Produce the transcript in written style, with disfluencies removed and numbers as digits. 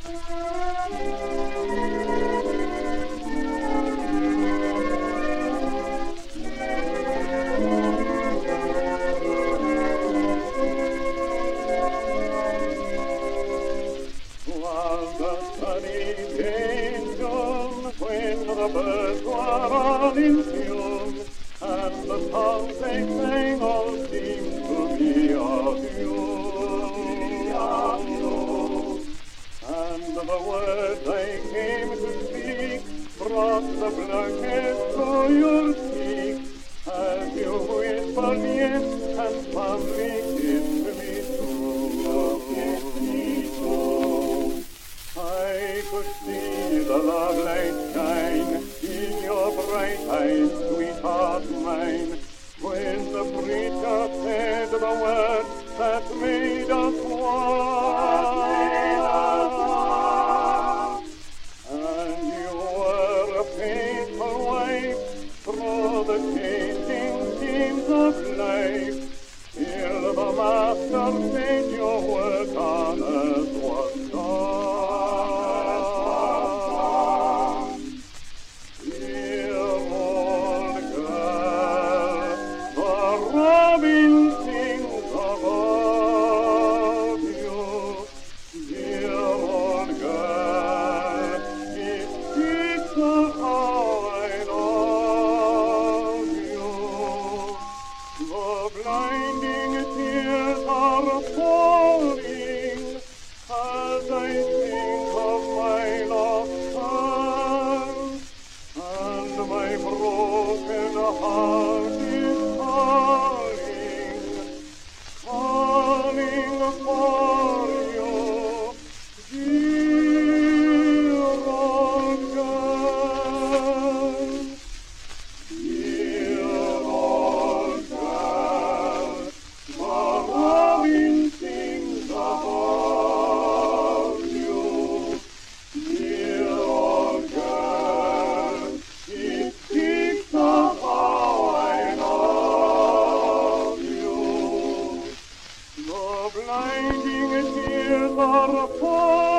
When the birds were all in tune, and the songs they sang all seemed to be of you. And the words they came to speak brought the blushing to your cheek, as you whispered yes and fondly kissed me too. Kissed me too. I could see the love light shine in your bright eyes, sweetheart mine, when the preacher said the words that made us one. And you were a faithful wife through the changing scenes of life, till the Master said your work on earth was done. Robin sings about you, dear old girl. It speaks of how I love you. The blinding tears are falling as I think of my lost son, and my broken heart is calling for you, dear old girl, dear old girl. The robin sings about you, dear old girl. It speaks of how I love you. The blinding tears are falling